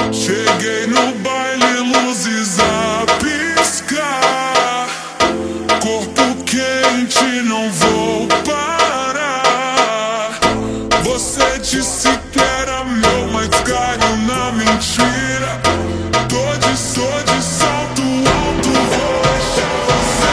Cheguei no baile, luzes a piscar. Corpo quente, não vou parar. Você disse que era meu, mas caiu na mentira. Tô de salto alto, vou deixar você.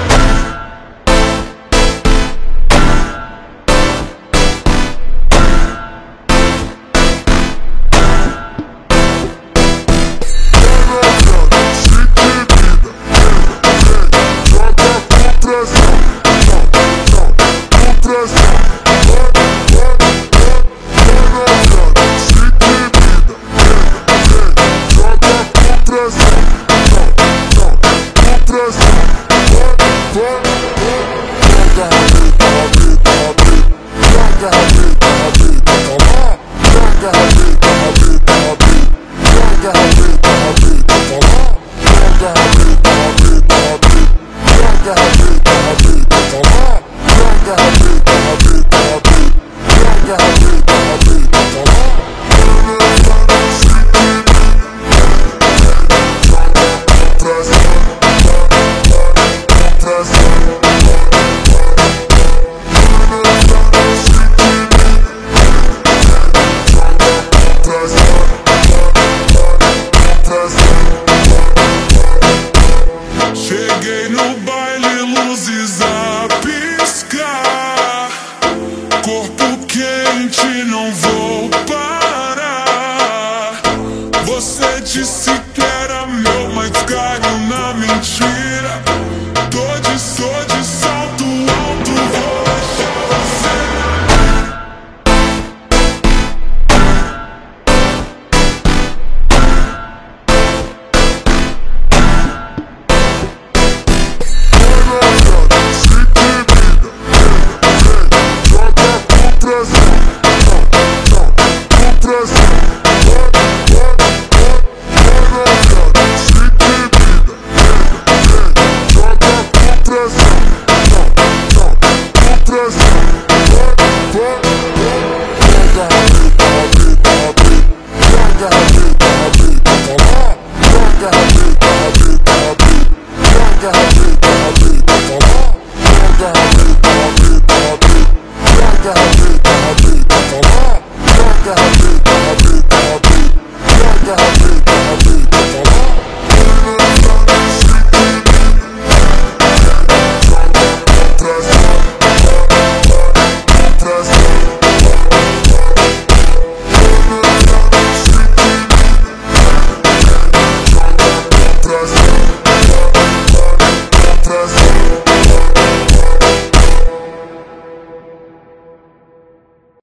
Cheguei no baile, luzes a piscar. Corpo quente, não vou parar. Você disse